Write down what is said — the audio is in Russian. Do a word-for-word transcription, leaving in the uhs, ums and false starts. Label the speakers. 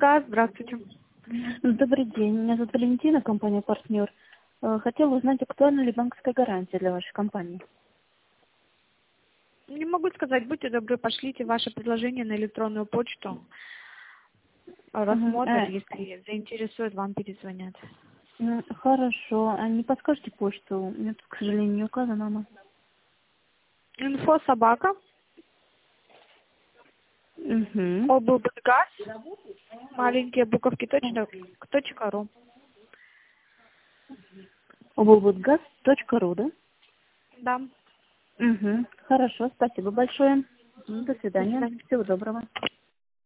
Speaker 1: Газ, здравствуйте.
Speaker 2: Добрый день, меня зовут Валентина, компания «Партнер». Э, Хотела узнать, актуальна ли банковская гарантия для вашей компании?
Speaker 1: Не могу сказать, будьте добры, пошлите ваше предложение на электронную почту.
Speaker 2: Мгм.
Speaker 1: Рассмотрим,
Speaker 2: Э,
Speaker 1: если заинтересует, вам перезвонят.
Speaker 2: м, Хорошо, а не подскажете почту? У меня тут, к сожалению, не указана она.
Speaker 1: Инфо собака,
Speaker 2: Угу.
Speaker 1: облбгаз, маленькие буковки, точно, точка ру.
Speaker 2: облбгаз точка ру, да?
Speaker 1: Да,
Speaker 2: Угу. Хорошо, спасибо большое. М, До
Speaker 1: до
Speaker 2: свидания.
Speaker 1: свидания.
Speaker 2: Всего доброго.